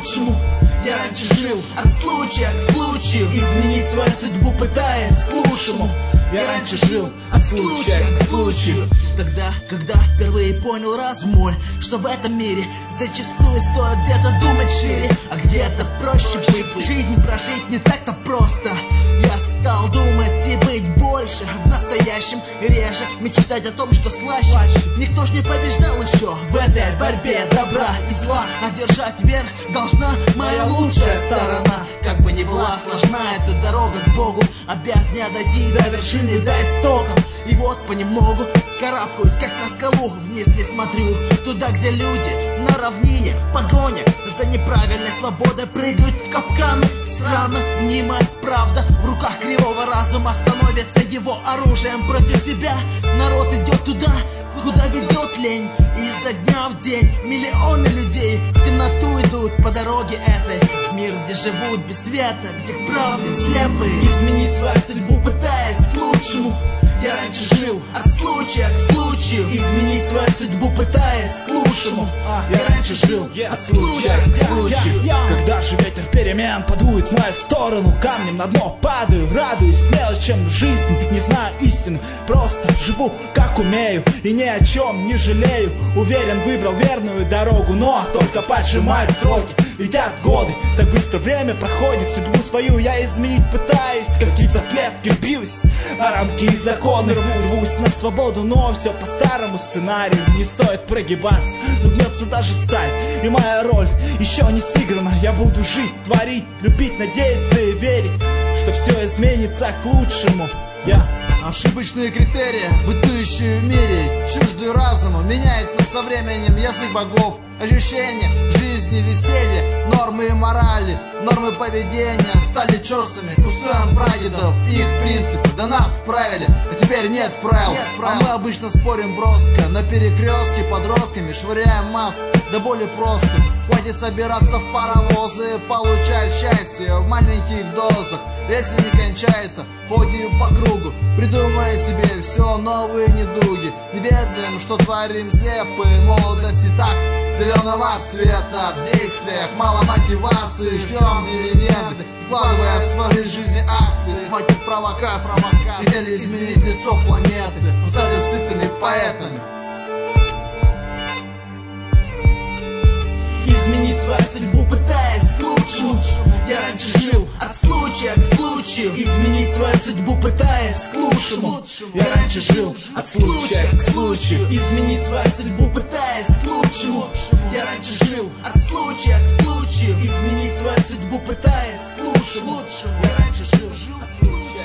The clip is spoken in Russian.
лучшему. Я раньше жил от случая к случаю, изменить свою судьбу пытаясь к лучшему. Я раньше жил от случая к случаю. Тогда, когда впервые понял разум мой, что в этом мире зачастую стоит где-то думать шире, а где-то проще быть. Жизнь прожить не так-то просто. Я стал думать и быть больше в настоящем, и реже мечтать о том, что слаще. Никто ж не побеждал еще в этой борьбе добра и зла, а держать верх должна моя лучшая сторона. Как бы ни была сложна эта дорога к Богу, обязан я дойти до вершины, до истоков. И вот понемногу карабкаюсь, как на скалу, вниз не смотрю, туда, где люди на равнине в погоне за неправильной свободой прыгают в капканы. Странно, мнимая правда в руках кривого разума становится его оружием против себя. Народ идет туда, куда ведет лень, и изо дня в день миллионы людей в темноту идут по дороге этой, в мир, где живут без света, где к правде слепые. Изменить свою судьбу пытаясь к лучшему. Я раньше жил от случая к случаю, изменить свою судьбу пытаясь к лучшему. Я раньше жил от случая к случаю. Когда же ветер перемен подует в мою сторону, камнем на дно падаю, радуюсь мелочам жизни, не знаю истины, просто живу как умею и ни о чем не жалею. Уверен, выбрал верную дорогу, но только поджимают сроки. Летят годы, так быстро время проходит, судьбу свою я изменить пытаюсь, как птица в клетке бьюсь, а рамки и законы рвусь на свободу, но все по старому сценарию. Не стоит прогибаться, но гнется даже сталь, и моя роль еще не сыграна. Я буду жить, творить, любить, надеяться и верить, что все изменится к лучшему. Ошибочные критерии, бытующие в мире, чуждые разуму, меняется со временем язык богов. Ощущения жизни, веселья, нормы и морали, нормы поведения стали черствыми к устоям прадедов. Их принципы до нас правили, а теперь нет правил. А мы обычно спорим броско, на перекрестке подростками швыряем масс, да более просто. Хватит собираться в паровозы, получать счастье в маленьких дозах. Рельсы не кончаются, ходим по кругу, придумывая себе все новые недуги. Не ведаем, что творим слепые молодости так зеленого цвета. В действиях мало мотивации, ждем дивиденды, вкладывая в своей жизни акции. Хватит провокаций, хотели изменить лицо планеты, но стали сытыми поэтами. Изменить свою судьбу пытаясь к лучшему. Я раньше жил от случая к случаю, изменить свою судьбу пытаясь к лучшему. Я раньше жил от случая к случаю, изменить свою судьбу пытаясь к лучшему. Я раньше жил от случая к случаю, изменить свою судьбу пытаясь к лучшему. Я раньше жил от случая.